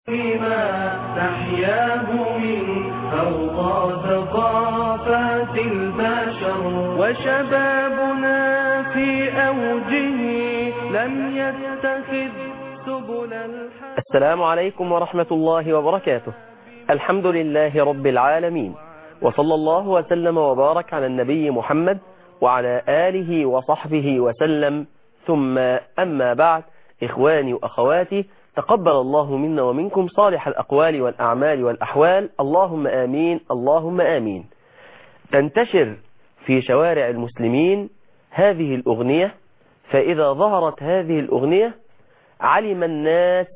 بما تحياه من أرضى ثقافات البشر، وشبابنا في أوجه لم يتخذ سبل الحق. السلام عليكم ورحمة الله وبركاته. الحمد لله رب العالمين، وصلى الله وسلم وبارك على النبي محمد وعلى آله وصحبه وسلم، ثم أما بعد. إخواني وأخواتي، تقبل الله منا ومنكم صالح الأقوال والأعمال والأحوال، اللهم آمين اللهم آمين. تنتشر في شوارع المسلمين هذه الأغنية، فإذا ظهرت هذه الأغنية علم الناس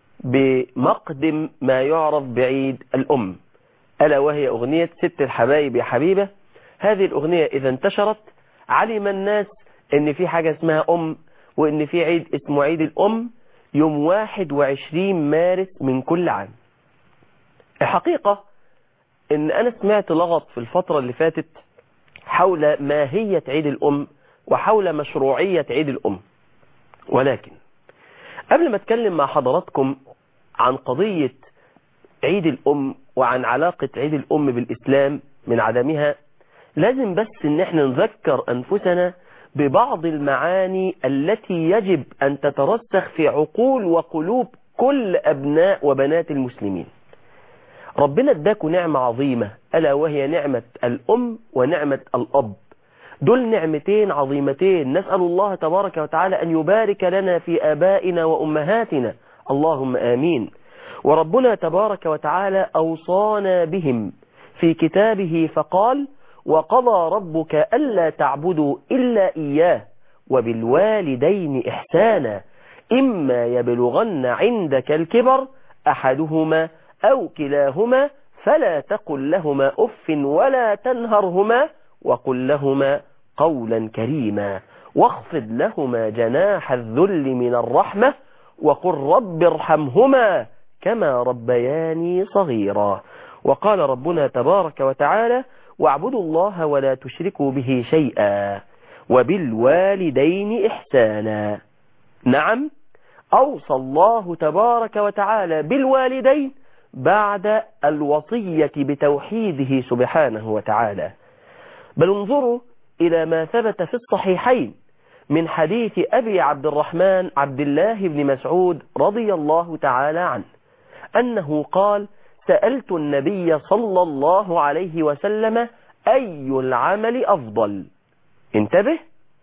بمقدم ما يعرف بعيد الأم، ألا وهي أغنية ست الحبايب يا حبيبة. هذه الأغنية إذا انتشرت علم الناس إن في حاجة اسمها أم، وإن في عيد اسمه عيد الأم يوم 21 مارس من كل عام. الحقيقة إن أنا سمعت لغط في الفترة اللي فاتت حول ماهية عيد الأم وحول مشروعية عيد الأم، ولكن قبل ما أتكلم مع حضراتكم عن قضية عيد الأم وعن علاقة عيد الأم بالإسلام من عدمها، لازم بس إن احنا نذكر أنفسنا ببعض المعاني التي يجب أن تترسخ في عقول وقلوب كل أبناء وبنات المسلمين. ربنا اداكوا نعمة عظيمة، ألا وهي نعمة الأم ونعمة الأب. دول نعمتين عظيمتين، نسأل الله تبارك وتعالى أن يبارك لنا في آبائنا وأمهاتنا، اللهم آمين. وربنا تبارك وتعالى أوصانا بهم في كتابه فقال: وقضى ربك ألا تعبدوا إلا إياه وبالوالدين إحسانا إما يبلغن عندك الكبر أحدهما أو كلاهما فلا تقل لهما أف ولا تنهرهما وقل لهما قولا كريما واخفض لهما جناح الذل من الرحمة وقل رب ارحمهما كما ربياني صغيرا. وقال ربنا تبارك وتعالى: واعبدوا الله ولا تشركوا به شيئا وبالوالدين إحسانا. نعم، أوصى الله تبارك وتعالى بالوالدين بعد الوصية بتوحيده سبحانه وتعالى. بل انظروا إلى ما ثبت في الصحيحين من حديث أبي عبد الرحمن عبد الله بن مسعود رضي الله تعالى عنه أنه قال: سألت النبي صلى الله عليه وسلم أي العمل أفضل؟ انتبه،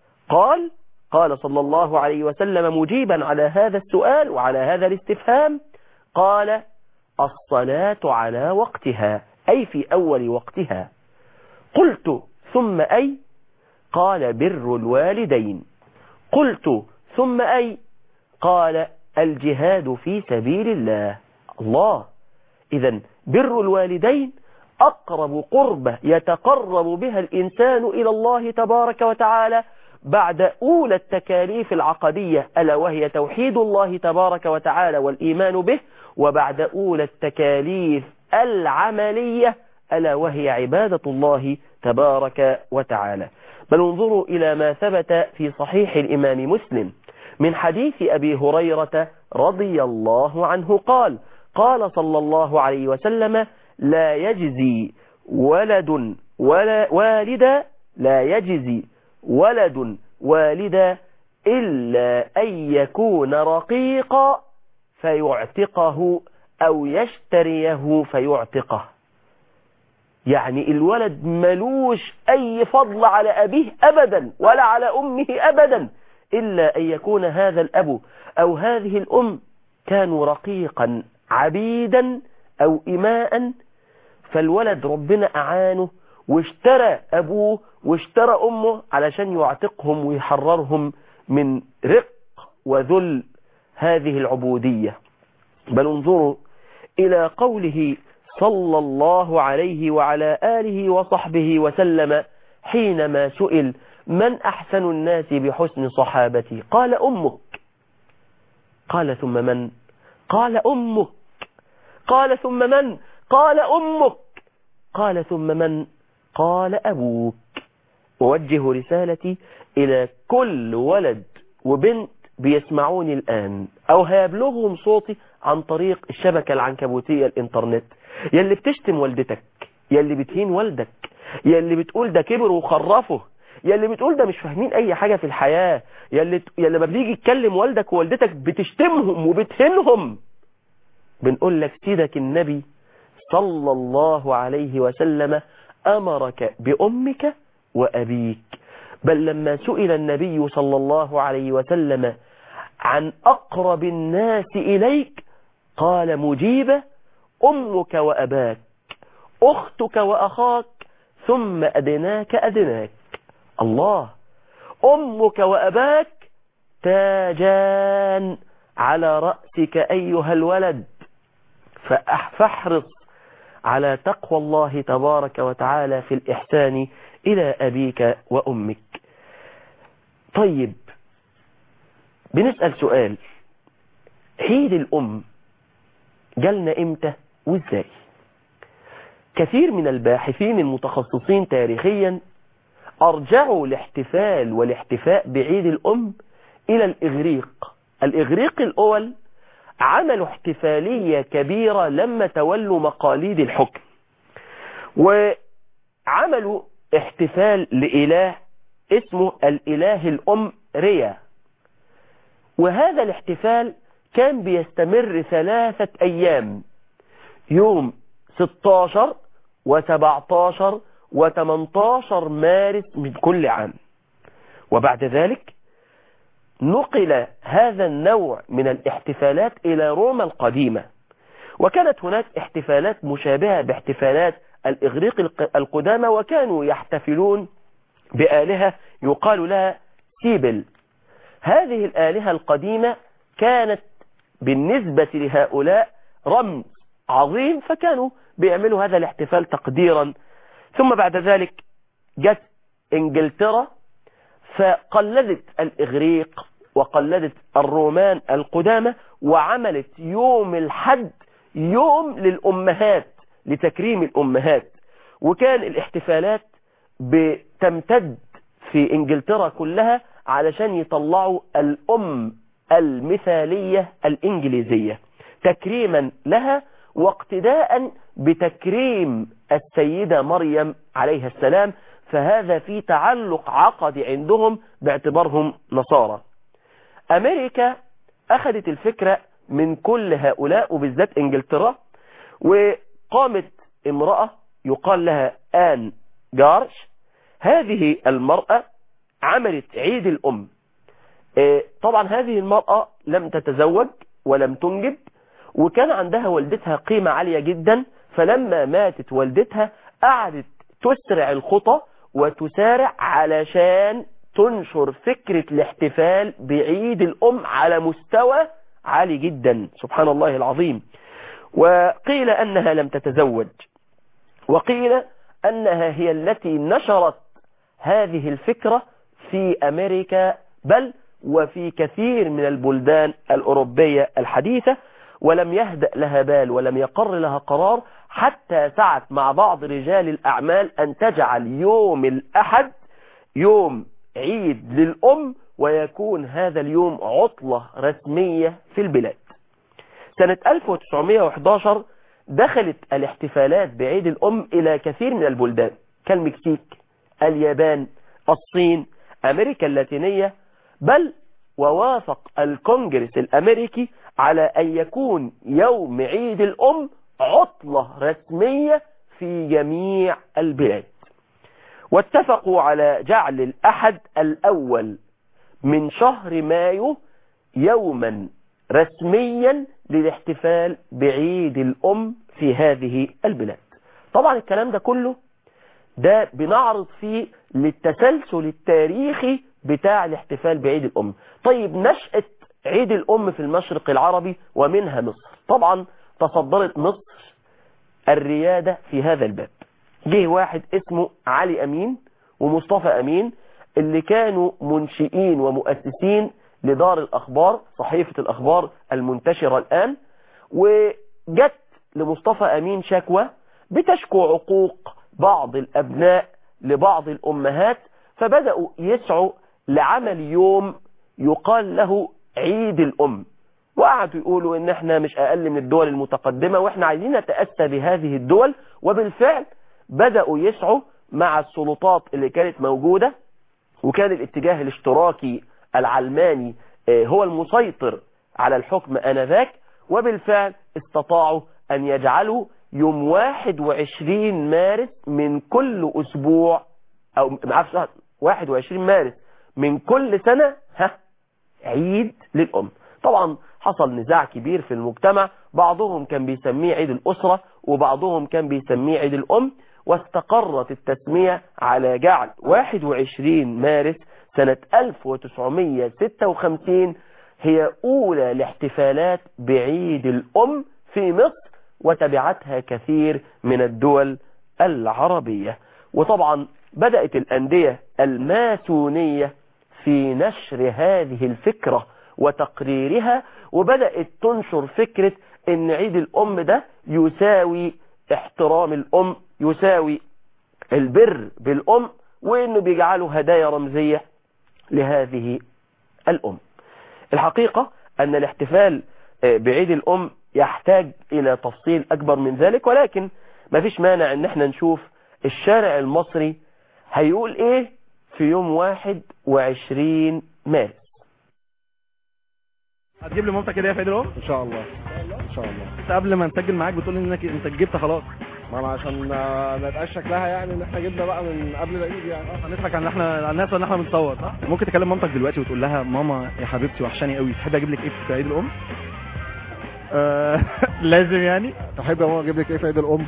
قال صلى الله عليه وسلم مجيبا على هذا السؤال وعلى هذا الاستفهام، قال: الصلاة على وقتها، أي في أول وقتها. قلت: ثم أي؟ قال: بر الوالدين. قلت: ثم أي؟ قال: الجهاد في سبيل الله. الله، إذن بر الوالدين أقرب قربة يتقرب بها الإنسان إلى الله تبارك وتعالى بعد أولى التكاليف العقدية، ألا وهي توحيد الله تبارك وتعالى والإيمان به، وبعد أولى التكاليف العملية، ألا وهي عبادة الله تبارك وتعالى. بل انظروا إلى ما ثبت في صحيح الإمام مسلم من حديث أبي هريرة رضي الله عنه قال صلى الله عليه وسلم: لا يجزي ولد والدا إلا أن يكون رقيقا فيعتقه أو يشتريه فيعتقه. يعني الولد ملوش أي فضل على أبيه أبدا ولا على أمه أبدا، إلا أن يكون هذا الأب أو هذه الأم كانوا رقيقا عبيدا أو إماء، فالولد ربنا أعانه واشترى أبوه واشترى أمه علشان يعتقهم ويحررهم من رق وذل هذه العبودية. بل انظروا إلى قوله صلى الله عليه وعلى آله وصحبه وسلم حينما سئل: من أحسن الناس بحسن صحابتي؟ قال: أمك. قال: ثم من؟ قال: أمك. قال: ثم من؟ قال: أمك. قال: ثم من؟ قال: أبوك. أوجه رسالتي إلى كل ولد وبنت بيسمعوني الآن أو هيبلغهم صوتي عن طريق الشبكة العنكبوتية الانترنت. يلي بتشتم والدتك، يلي بتهين والدك، يلي بتقول ده كبر وخرفه، يلي بتقول ده مش فاهمين اي حاجة في الحياة، يلي ما بيجي يتكلم والدك ووالدتك بتشتمهم وبتهينهم، بنقول لك سيدك النبي صلى الله عليه وسلم أمرك بأمك وأبيك. بل لما سئل النبي صلى الله عليه وسلم عن أقرب الناس إليك قال مجيبة أمك وأباك، أختك وأخاك، ثم أدناك أدناك. الله، أمك وأباك تاجان على رأسك أيها الولد، فاحرص على تقوى الله تبارك وتعالى في الإحسان إلى أبيك وأمك. طيب، بنسأل سؤال، عيد الأم جالنا إمتى وإزاي؟ كثير من الباحثين المتخصصين تاريخيا أرجعوا الاحتفال والاحتفاء بعيد الأم إلى الإغريق. الإغريق الأول عملوا احتفالية كبيرة لما تولوا مقاليد الحكم، وعملوا احتفال لإله اسمه الإله الأم ريا، وهذا الاحتفال كان بيستمر 3 أيام، يوم 16 و17 و18 مارس من كل عام. وبعد ذلك نقل هذا النوع من الاحتفالات إلى روما القديمة، وكانت هناك احتفالات مشابهة باحتفالات الإغريق القدامى، وكانوا يحتفلون بآلهة يقال لها سيبل. هذه الآلهة القديمة كانت بالنسبة لهؤلاء رمز عظيم، فكانوا بيعملوا هذا الاحتفال تقديرا. ثم بعد ذلك جت إنجلترا فقلدت الإغريق وقلدت الرومان القدامى، وعملت يوم الحد يوم للأمهات لتكريم الأمهات. وكان الاحتفالات بتمتد في إنجلترا كلها علشان يطلعوا الأم المثالية الإنجليزية تكريما لها، واقتداء بتكريم السيدة مريم عليها السلام، فهذا في تعلق عقدي عندهم باعتبارهم نصارى. أمريكا أخذت الفكرة من كل هؤلاء وبالذات إنجلترا، وقامت امرأة يقال لها آن جارش. هذه المرأة عملت عيد الأم. طبعا هذه المرأة لم تتزوج ولم تنجب، وكان عندها والدتها قيمة عالية جدا، فلما ماتت والدتها قعدت تسرع الخطى وتسارع علشان تنشر فكرة الاحتفال بعيد الأم على مستوى عالي جدا، سبحان الله العظيم. وقيل أنها لم تتزوج، وقيل أنها هي التي نشرت هذه الفكرة في أمريكا، بل وفي كثير من البلدان الأوروبية الحديثة، ولم يهدأ لها بال ولم يقر لها قرار حتى سعت مع بعض رجال الأعمال أن تجعل يوم الأحد يوم عيد للأم، ويكون هذا اليوم عطلة رسمية في البلاد. سنة 1911 دخلت الاحتفالات بعيد الأم إلى كثير من البلدان كالمكسيك، اليابان، الصين، أمريكا اللاتينية، بل ووافق الكونجرس الأمريكي على أن يكون يوم عيد الأم عطلة رسمية في جميع البلاد، واتفقوا على جعل الأحد الأول من شهر مايو يوما رسميا للاحتفال بعيد الأم في هذه البلاد. طبعا الكلام ده كله ده بنعرض فيه للتسلسل التاريخي بتاع الاحتفال بعيد الأم. طيب، نشأة عيد الأم في المشرق العربي ومنها مصر. طبعا تصدرت مصر الريادة في هذا الباب. جه واحد اسمه علي أمين ومصطفى أمين، اللي كانوا منشئين ومؤسسين لدار الأخبار، صحيفة الأخبار المنتشرة الآن. وجت لمصطفى أمين شكوى بتشكو عقوق بعض الأبناء لبعض الأمهات، فبدأوا يسعوا لعمل يوم يقال له عيد الأم، وقعدوا يقولوا ان احنا مش اقل من الدول المتقدمة واحنا عايزين نتأسى بهذه الدول. وبالفعل بدأوا يسعوا مع السلطات اللي كانت موجودة، وكان الاتجاه الاشتراكي العلماني هو المسيطر على الحكم آنذاك. وبالفعل استطاعوا أن يجعلوا يوم 21 مارس من كل أسبوع، أو 21 مارس من كل سنة عيد للأم. طبعا حصل نزاع كبير في المجتمع، بعضهم كان بيسميه عيد الأسرة وبعضهم كان بيسميه عيد الأم، واستقرت التسمية على جعل 21 مارس سنة 1956 هي أولى الاحتفالات بعيد الأم في مصر، وتبعتها كثير من الدول العربية. وطبعا بدأت الأندية الماسونية في نشر هذه الفكرة وتقريرها، وبدأت تنشر فكرة ان عيد الأم ده يساوي احترام الأم، يساوي البر بالأم، وانه بيجعلوا هدايا رمزية لهذه الأم. الحقيقة ان الاحتفال بعيد الأم يحتاج الى تفصيل اكبر من ذلك، ولكن ما فيش مانع ان احنا نشوف الشارع المصري هيقول ايه في يوم 21 مارس. هتجيب لي مامتك هديه في عيد الام؟ ان شاء الله ان شاء الله. انت قبل ما نسجل معاك بتقول لي انك انت جبت خلاص. ما انا عشان ما يبقاش شكلها يعني ان احنا جبنا بقى من قبل العيد يعني. هنضحك على احنا الناس ان احنا بنصور صح؟ ممكن تكلم مامتك دلوقتي وتقول لها ماما يا حبيبتي وحشاني قوي، تحب اجيب لك ايه في عيد الام؟ لازم يعني. تحب يا ماما اجيب لك ايه في عيد الام؟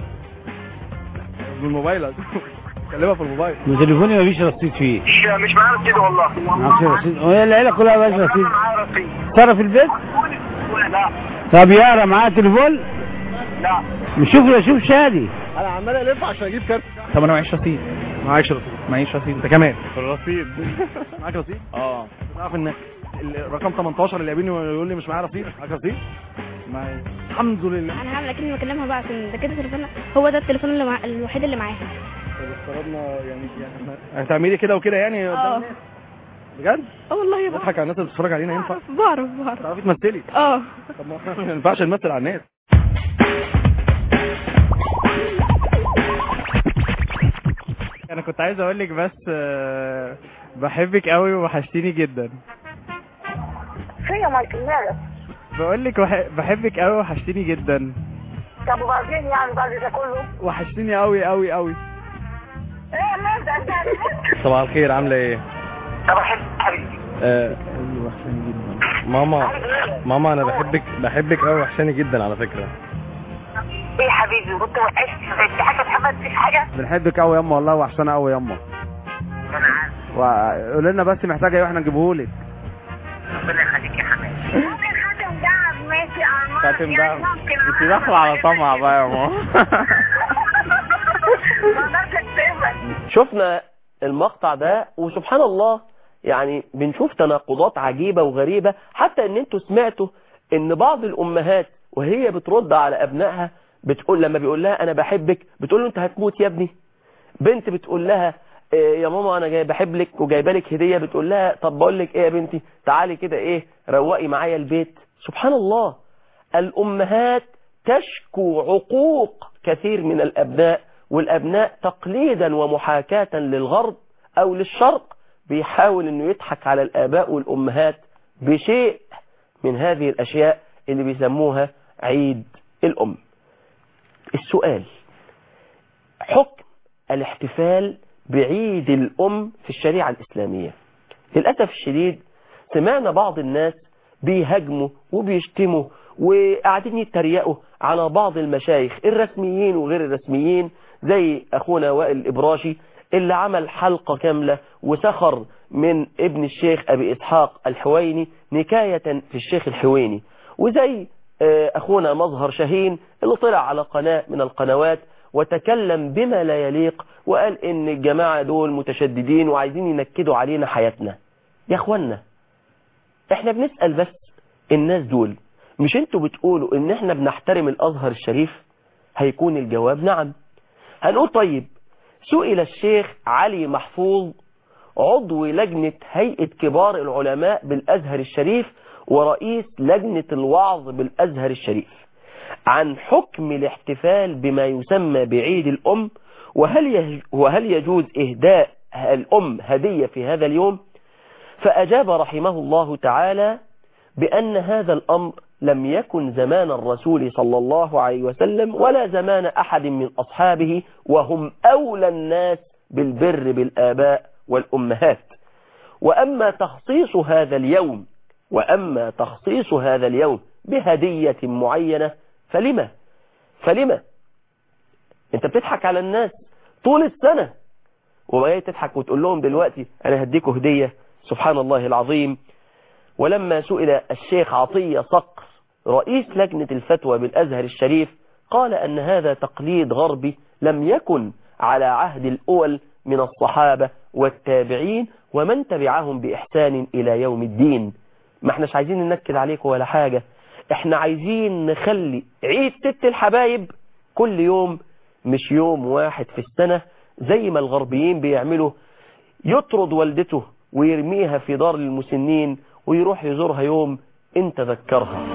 بالموبايل كلمها في الموبايل. تليفوني مفيش رصيد فيه. مش معايا رصيد والله. معكش رصيد؟ هي العيله كلها مفيش رصيد. معايا رصيد. ترى في البيت؟ لا. طب يارا معاها تليفون؟ لا. شوف شادي. انا عمال الف عشان اجيب كارت. طب انا معيش رصيد. معيش رصيد. انت كمان الرصيد. معاك رصيد؟ اه. تعرف ان الرقم 18 اللي قابلني ويقول لي مش معايا رصيد؟ معاك رصيد؟ معايا. الحمد لله. انا هعمل اكني بكلمها بقى عشان ده كده تليفون، هو ده التليفون الوحيد اللي معاها. طب افترضنا يعني هتعملي كده وكده يعني قدام الناس؟ بجد؟ والله يا بضحك على الناس اللي بتتفرج علينا ينفع؟ بعرف تعرفي تمثلي؟ طب ما ينفعش نمثل على الناس. انا كنت عايز اقول لك بس بحبك قوي ووحشتيني جدا. فين يا مايكل مالك؟ بقول لك بحبك قوي ووحشتيني جدا. طب وبعدين يعني بعد ده كله؟ وحشتيني قوي قوي قوي. ايه مالك انت؟ صباح الخير، عامله ايه؟ طب احبك حبيبي. وحشاني جدا. ماما انا بحبك قوي وحشاني جدا على فكره. ايه حبيبي كنت وحشتني في حاجه محمد؟ مفيش حاجه؟ بنحبك قوي ياما والله وحشانا قوي ياما. انا عارف. وقول لنا بس محتاجه ايه واحنا نجيبهولك. ربنا يخليك يا حماد. ممكن خاتم دهب ماشي يا عمار. خاتم دهب. انت داخله على طمع بقى يا ماما. شفنا المقطع ده وسبحان الله يعني بنشوف تناقضات عجيبة وغريبة، حتى ان انتوا سمعتوا ان بعض الامهات وهي بترد على ابنائها بتقول لما بيقول لها انا بحبك بتقول له انت هتموت يا ابني. بنت بتقول لها يا ماما انا جاي بحبك وجايبه لك هديه، بتقول لها طب بقول لك ايه يا بنتي تعالي كده ايه روقي معايا البيت. سبحان الله، الامهات تشكو عقوق كثير من الابناء، والابناء تقليدا ومحاكاة للغرب او للشرق بيحاول انه يضحك على الاباء والامهات بشيء من هذه الاشياء اللي بيسموها عيد الام. السؤال: حكم الاحتفال بعيد الام في الشريعة الاسلامية. للأسف الشديد سمعنا بعض الناس بيهاجموا وبيشتموا وقاعدين يتريقوا على بعض المشايخ الرسميين وغير الرسميين، زي أخونا وائل الإبراشي اللي عمل حلقة كاملة وسخر من ابن الشيخ أبي إسحاق الحويني نكاية في الشيخ الحويني، وزي أخونا مظهر شاهين اللي طلع على قناة من القنوات وتكلم بما لا يليق وقال إن الجماعة دول متشددين وعايزين ينكدوا علينا حياتنا. يا أخوانا احنا بنسأل بس الناس دول، مش انتوا بتقولوا ان احنا بنحترم الازهر الشريف؟ هيكون الجواب نعم. هنقول طيب سئل الشيخ علي محفوظ عضو لجنة هيئة كبار العلماء بالازهر الشريف ورئيس لجنة الوعظ بالأزهر الشريف عن حكم الاحتفال بما يسمى بعيد الأم، وهل يجوز إهداء الأم هدية في هذا اليوم؟ فأجاب رحمه الله تعالى بأن هذا الأمر لم يكن زمان الرسول صلى الله عليه وسلم ولا زمان أحد من أصحابه، وهم أولى الناس بالبر بالآباء والأمهات. وأما تخصيص هذا اليوم بهدية معينة فلما انت بتضحك على الناس طول السنة وما تضحك وتقول لهم دلوقتي أنا هديكوا هدية؟ سبحان الله العظيم. ولما سئل الشيخ عطية صقر رئيس لجنة الفتوى بالأزهر الشريف قال أن هذا تقليد غربي لم يكن على عهد الأول من الصحابة والتابعين ومن تبعهم بإحسان إلى يوم الدين. ما احناش عايزين ننكد عليكم ولا حاجة، احنا عايزين نخلي عيد ست الحبايب كل يوم مش يوم واحد في السنة زي ما الغربيين بيعملوا، يطرد والدته ويرميها في دار المسنين ويروح يزورها يوم انت ذكرها.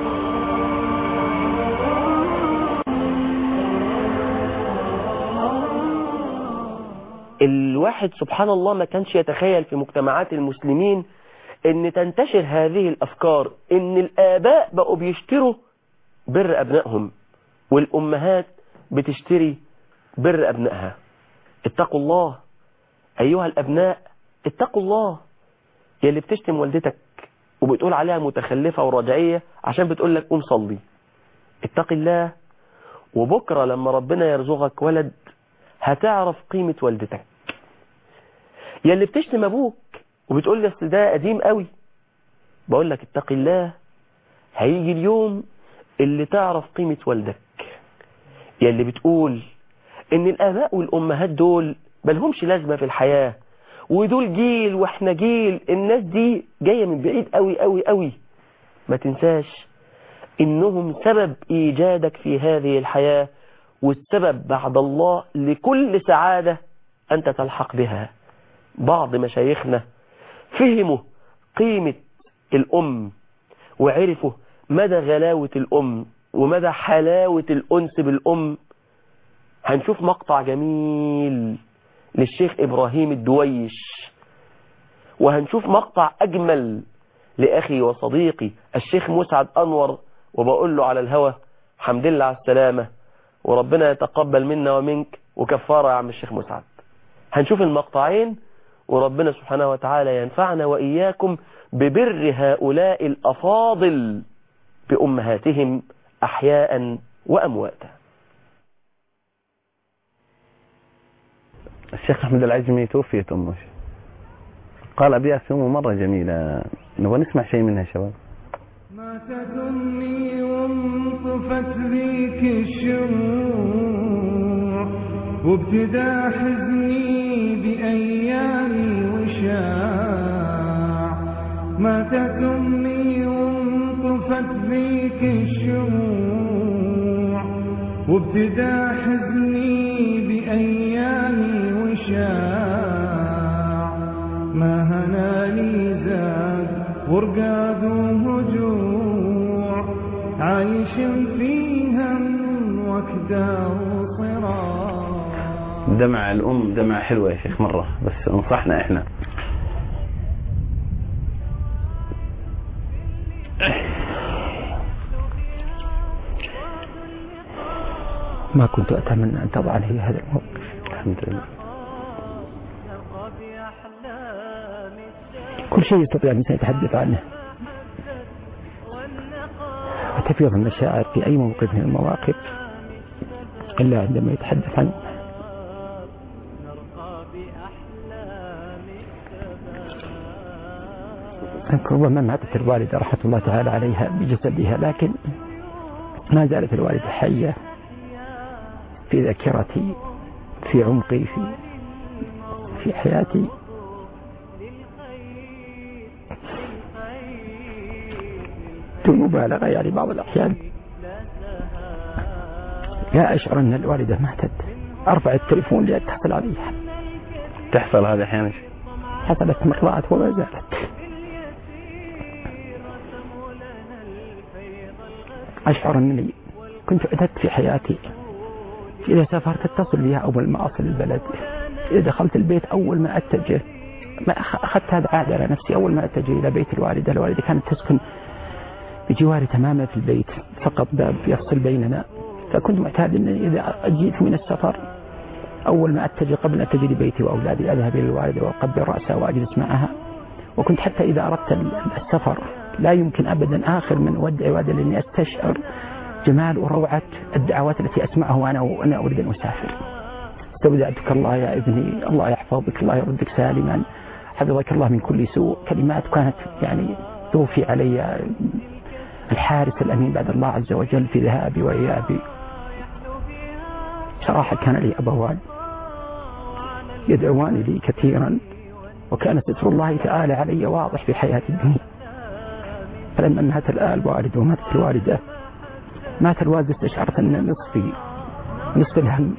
الواحد سبحان الله ما كانش يتخيل في مجتمعات المسلمين ان تنتشر هذه الافكار، ان الاباء بقوا بيشتروا بر ابنائهم والامهات بتشتري بر ابنائها. اتقوا الله ايها الابناء، اتقوا الله. يا اللي بتشتم والدتك وبتقول عليها متخلفة ورجعية عشان بتقول لك قوم صلي، اتق الله. وبكرة لما ربنا يرزقك ولد هتعرف قيمة والدتك. يا اللي بتشتم ابوك وبتقول لي اصل ده قديم قوي، بقول لك اتق الله، هيجي اليوم اللي تعرف قيمة والدك. يا اللي بتقول ان الاباء والامهات دول ملهمش لازمة في الحياة ودول جيل واحنا جيل، الناس دي جاية من بعيد قوي قوي قوي، ما تنساش انهم سبب ايجادك في هذه الحياة والسبب بعد الله لكل سعادة انت تلحق بها. بعض مشايخنا فهموا قيمة الام وعرفوا مدى غلاوة الام ومدى حلاوة الانس بالام. هنشوف مقطع جميل للشيخ إبراهيم الدويش، وهنشوف مقطع أجمل لأخي وصديقي الشيخ مسعد أنور، وبقول له على الهوى حمد لله على السلامة وربنا يتقبل منا ومنك وكفارة يا عم الشيخ مسعد. هنشوف المقطعين وربنا سبحانه وتعالى ينفعنا وإياكم ببر هؤلاء الأفاضل بأمهاتهم أحياء وأمواتا. الشيخ أحمد العجمي توفيت أمه، قال أبيات أمه مرة جميلة، نبغى نسمع شيء منها شباب. ماتت أمي وانطفت ذيك الشموع وابتدى حزني بأيامي وشاع. ماتت أمي وانطفت ذيك الشموع وابتدى حزني بأيامي وشاع. ما هنالي زاد ورقاد وهجوع عايش فيها من وكدا وصراع. دمع الأم دمع حلوة يا شيخ مرة، بس انصحنا احنا. ما كنت أتمنى أن تضع لي هذا الموقف. الحمد لله. كل شيء يستطيع الإنسان يتحدث عنه وتفيض المشاعر في أي موقف من المواقف إلا عندما يتحدث عنه. ربما ماتت الوالدة رحمة الله تعالى عليها بجسدها، لكن ما زالت الوالدة حية في ذاكرتي، في عمقي، في حياتي. دون مبالغة يعني بعض الأحيان لا أشعر أن الوالدة ماتت، أرفع التليفون لأتصل عليها. تحصل هذا أحيانا؟ حصلت مرات وما زالت. أشعر أنني كنت اعتدت في حياتي إذا سافرت اتصل بها أول ما أصل البلد، إذا دخلت البيت أول ما أتجه، ما أخذت هذا عادة على نفسي، أول ما أتجه إلى بيت الوالدة كانت تسكن بجواري تماما في البيت، فقط باب يفصل بيننا. فكنت معتاد أن إذا أجيت من السفر أول ما أتجه قبل أن أتجه لبيتي وأولادي أذهب إلى الوالدة وأقبل رأسها وأجلس معها. وكنت حتى إذا أردت السفر لا يمكن أبدا آخر من ودع والدي لأني أستشعر جمال وروعة الدعوات التي أسمعها وأنا أريد أن أسافر. استودعتك الله يا ابني، الله يحفظك، الله يردك سالما، حفظك الله من كل سوء. كلمات كانت يعني توفي علي الحارس الأمين بعد الله عز وجل في ذهابي وإيابي. صراحة كان لي أبوان يدعوان لي كثيرا، وكان ستر الله تعالى علي واضح في حياة الدنيا. فلما مات الوالد وماتت الوالدة، مات الوالد، استشعرت أن نصف الهم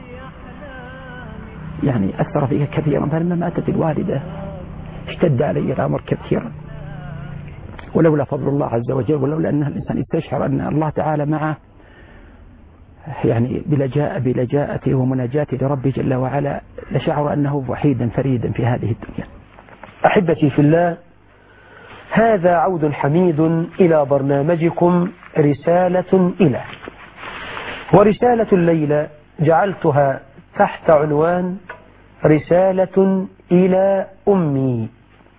يعني أثر فيها كثيرا. فلما ماتت الوالدة اشتد علي الأمر كثيرا، ولولا فضل الله عز وجل، ولولا أن الإنسان يستشعر أن الله تعالى معه يعني بلجاءته ومناجاته لربه جل وعلا، لشعر أنه وحيدا فريدا في هذه الدنيا. أحبتي في الله، هذا عود حميد إلى برنامجكم رسالة إلى، ورسالة الليلة جعلتها تحت عنوان رسالة إلى أمي.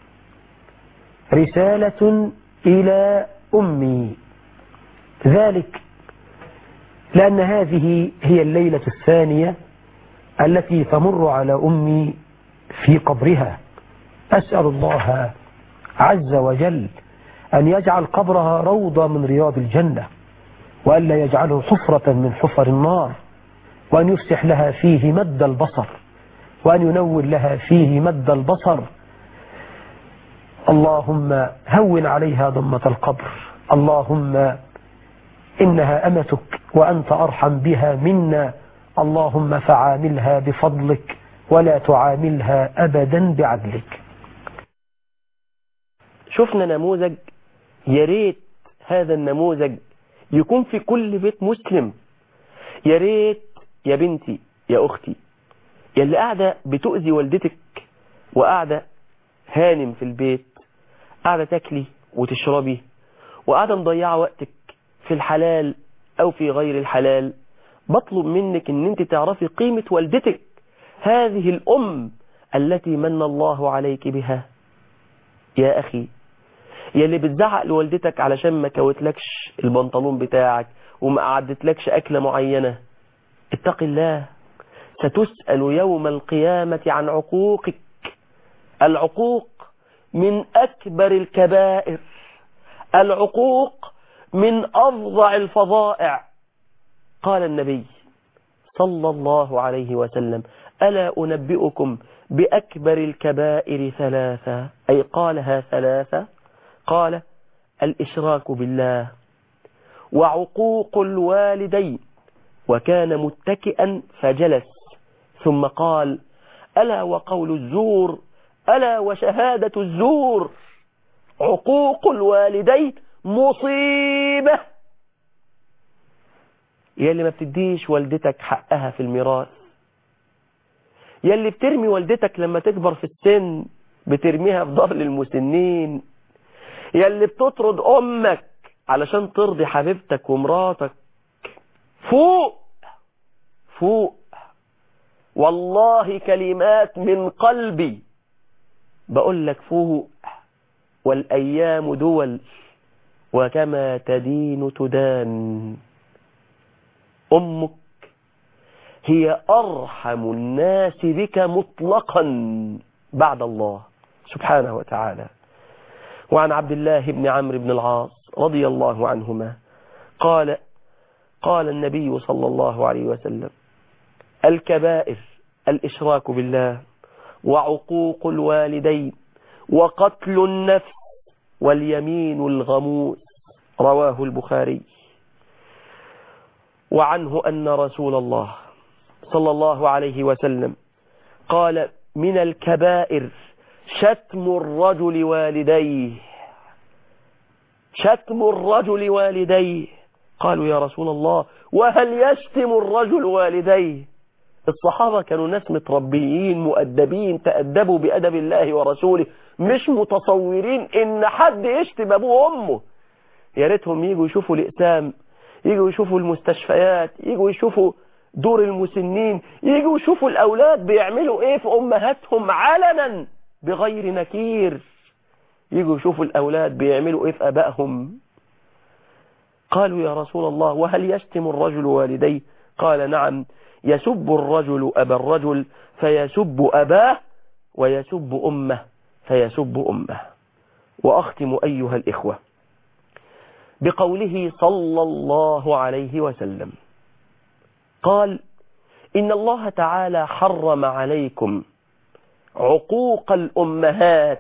رسالة إلى أمي، ذلك لأن هذه هي الليلة الثانية التي تمر على أمي في قبرها. أسأل الله عز وجل أن يجعل قبرها روضة من رياض الجنة، وأن لا يجعله حفرة من حفر النار، وأن يفسح لها فيه مد البصر، وأن ينور لها فيه مد البصر. اللهم هون عليها ضمة القبر، اللهم إنها أمتك وأنت أرحم بها منا، اللهم فعاملها بفضلك ولا تعاملها أبدا بعدلك. شفنا نموذج، يا ريت هذا النموذج يكون في كل بيت مسلم. يا ريت يا بنتي يا أختي، يا اللي قاعدة بتؤذي والدتك وقاعدة هانم في البيت، قاعدة تاكلي وتشربي وقاعدة مضيعة وقتك في الحلال أو في غير الحلال، بطلب منك ان انت تعرفي قيمة والدتك، هذه الأم التي من الله عليك بها. يا أخي، يا اللي بتزعق لوالدتك علشان ما كوتلكش البنطلون بتاعك وما قعدتلكش أكلة معينة، اتق الله، ستسأل يوم القيامة عن عقوقك. العقوق من أكبر الكبائر، العقوق من أفظع الفظائع. قال النبي صلى الله عليه وسلم: ألا أنبئكم بأكبر الكبائر ثلاثة؟ أي قالها ثلاثة، قال: الإشراك بالله، وعقوق الوالدين. وكان متكئا فجلس، ثم قال: ألا وقول الزور، ألا وشهادة الزور. عقوق الوالدين مصيبة. يا اللي ما بتديش والدتك حقها في الميراث، يا اللي بترمي والدتك لما تكبر في السن بترميها في ظهر المسنين، يا اللي بتطرد أمك علشان ترضي حبيبتك ومراتك، فوق فوق. والله كلمات من قلبي بقول لك فوق. والأيام دول، وكما تدين تدان. أمك هي أرحم الناس بك مطلقا بعد الله سبحانه وتعالى. وعن عبد الله بن عمرو بن العاص رضي الله عنهما قال النبي صلى الله عليه وسلم: الكبائر الإشراك بالله، وعقوق الوالدين، وقتل النفس، واليمين الغموس. رواه البخاري. وعنه أن رسول الله صلى الله عليه وسلم قال: من الكبائر شتم الرجل والديه. شتم الرجل والديه. قالوا يا رسول الله وهل يشتم الرجل والديه؟ الصحابة كانوا ناس متربيين مؤدبين، تأدبوا بأدب الله ورسوله، مش متصورين ان حد يشتم ابوه وامه. يا ريتهم يجوا يشوفوا الإقسام، يجوا يشوفوا المستشفيات، يجوا يشوفوا دور المسنين، يجوا يشوفوا الأولاد بيعملوا ايه في أمهاتهم علنا بغير نكير، يجوا يشوفوا الأولاد بيعملوا ايه في أبائهم. قالوا يا رسول الله وهل يشتم الرجل والديه؟ قال نعم، يسب الرجل أبا الرجل فيسب أباه، ويسب أمه فيسب أمه. وأختم أيها الإخوة بقوله صلى الله عليه وسلم، قال إن الله تعالى حرم عليكم عقوق الأمهات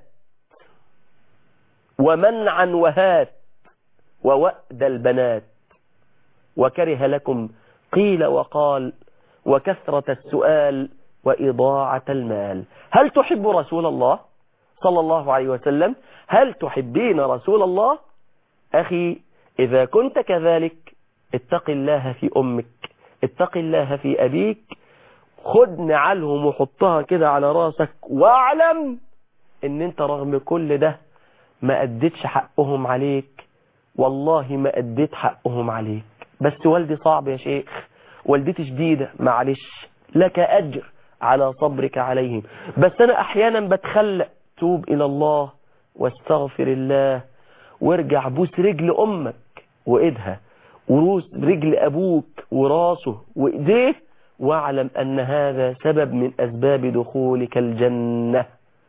ومنعا وهات ووأد البنات، وكره لكم قيل وقال وكثرة السؤال وإضاعة المال. هل تحب رسول الله صلى الله عليه وسلم؟ هل تحبين رسول الله؟ أخي إذا كنت كذلك اتق الله في أمك، اتق الله في أبيك، خد نعلهم وحطها كده على راسك، واعلم ان انت رغم كل ده ما أديتش حقهم عليك، والله ما أديت حقهم عليك. بس والدي صعب يا شيخ، والدتي شديدة، معلش لك أجر على صبرك عليهم، بس أنا أحيانا بتخلق. توب إلى الله واستغفر الله، وارجع بوس رجل أمك وإيدها، وروس رجل أبوك وراسه وإيديه، واعلم أن هذا سبب من أسباب دخولك الجنة.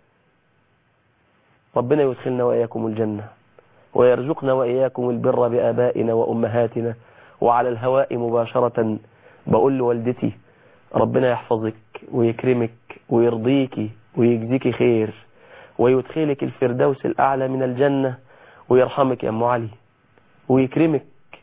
ربنا يدخلنا وإياكم الجنة، ويرزقنا وإياكم البر بآبائنا وأمهاتنا. وعلى الهواء مباشرة بقول لوالدتي ربنا يحفظك ويكرمك ويرضيك ويجزيك خير ويدخلك الفردوس الأعلى من الجنة، ويرحمك يا أم علي ويكرمك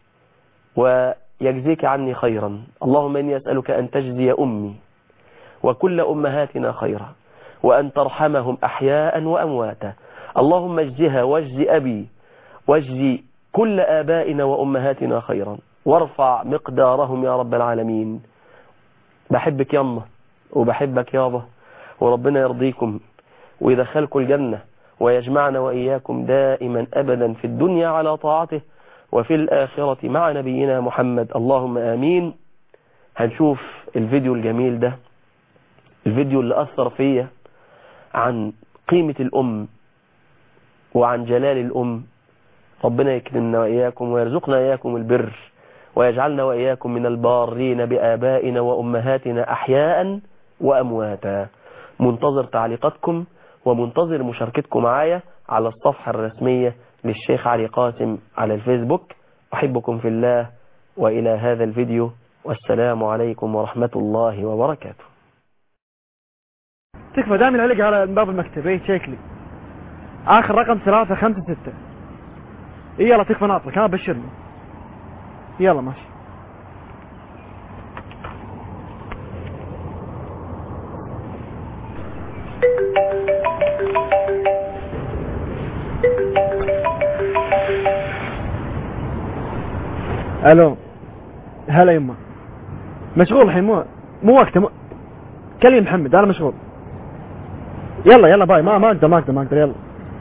ويجزيك عني خيرا. اللهم إني أسألك أن تجزي أمي وكل أمهاتنا خيرا، وأن ترحمهم أحياء وأمواتا. اللهم اجزها واجزي أبي واجزي كل آبائنا وأمهاتنا خيرا، وارفع مقدارهم يا رب العالمين. بحبك يا وبحبك يابا، وربنا يرضيكم ويدخلكم الجنة، ويجمعنا وإياكم دائما أبدا في الدنيا على طاعته، وفي الآخرة مع نبينا محمد، اللهم آمين. هنشوف الفيديو الجميل ده، الفيديو اللي أثر فيا عن قيمة الأم وعن جلال الأم. ربنا يكرمنا وإياكم ويرزقنا إياكم البر، ويجعلنا وإياكم من البارين بآبائنا وأمهاتنا أحياء وأمواتا. منتظر تعليقاتكم ومنتظر مشاركتكم معايا على الصفحة الرسمية للشيخ علي قاسم على الفيسبوك. أحبكم في الله، وإلى هذا الفيديو، والسلام عليكم ورحمة الله وبركاته. تكفى دائما علق على باب المكتب، تشيك لي آخر رقم 356. يلا تكفى ناطرك، ها بشرني. يلا ماشي. الو، هلا يما. مشغول الحين، مو وقته. كلم محمد، انا مشغول. يلا باي. ما اقدر يلا.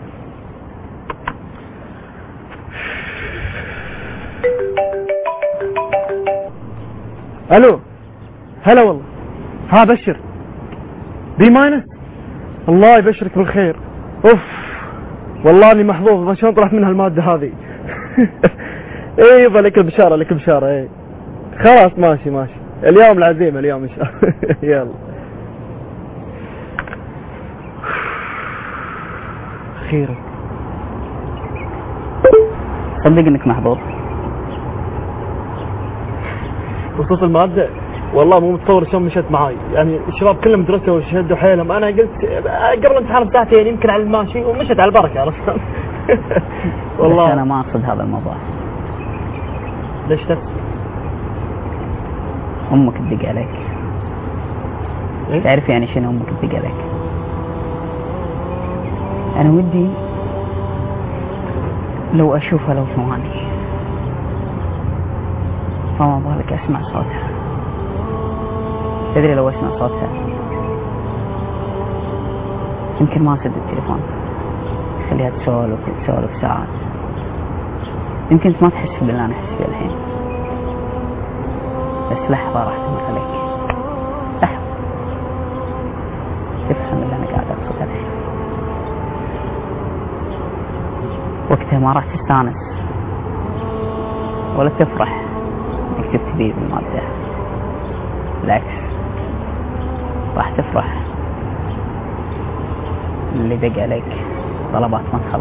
الو، هلا والله. ها بشر بي ماينس. الله يبشرك بالخير. اوف والله اني محظوظ، ما شلون طلعت منها المادة هذه. ايه يبا لك بشارة ايه. خلاص ماشي اليوم العزيمة اليوم ان شاء الله. يلا اخيرا. صدق انك محظوظ. بخصوص المادة والله مو متصور شلون مشيت معاي، يعني الشباب كلهم درسوا وشدوا حيلهم، انا قلت قبل الامتحان بتاعتين يمكن على الماشي، ومشت على البركة اصلا. والله انا ما اقصد هذا الموضوع. ليش تقصد؟ امك تدق عليك. إيه؟ تعرف يعني شنو امك تدق عليك؟ انا ودي لو اشوفها لو ثواني، فما بالك أسمع صوتها. تدري لو أسمع صوتها يمكن ما أسد التليفون، خليها تسولف ساعات. يمكن ما تحس باللي أنا أحس فيه الحين، بس لحظة راح تمر عليك، لحظة تفهم اللي أنا قاعد أقصد الحين. وقتها ما راح تستانس ولا تفرح إنك جبت بيه بالمادة، بالعكس راح تفرح اللي دق عليك طلبات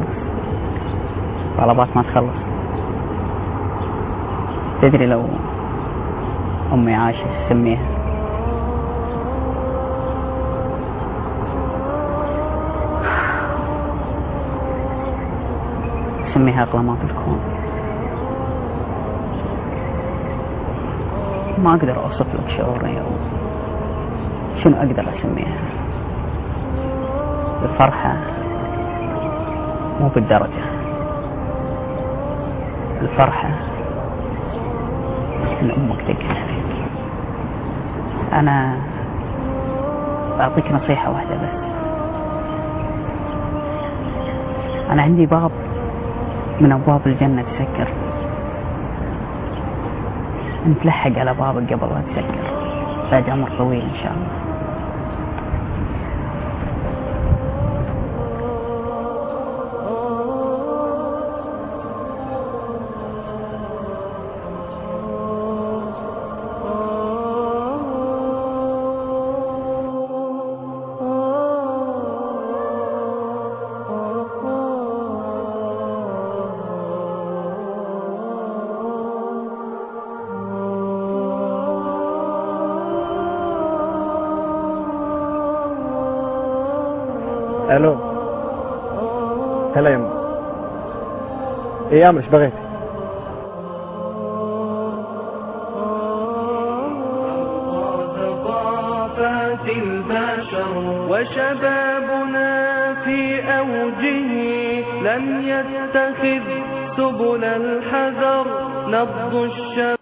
ما تخلص. تدري لو أمي عايشة تسميها أقلامات الكون. ما أقدر أوصف لك شعوري أو شنو أقدر أسميها. الفرحة مو بالدرجة، الفرحة إن أمك دقت عليك. أنا أعطيك نصيحة واحدة بس. أنا عندي باب من أبواب الجنة تسكر، أنت لحق على بابك قبل لا تسكر، بعد عمر طويل إن شاء الله. الو، هلا يما. ايام ايش بغيت؟ وشبابنا في أوجه لم يتخذ سبل الحذر، نبض الشباب